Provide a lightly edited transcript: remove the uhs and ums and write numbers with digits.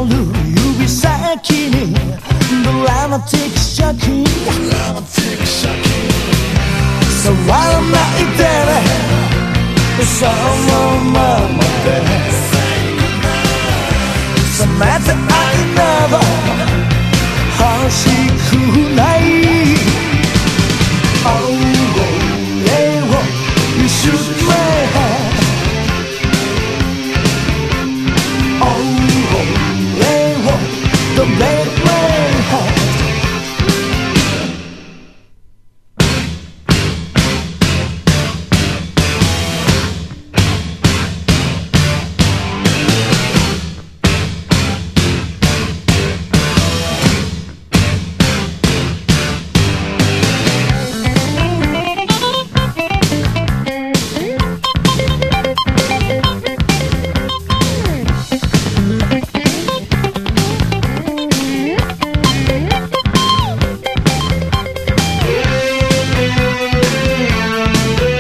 る指先にドラマティックショッキング触らないでねそのままで冷めて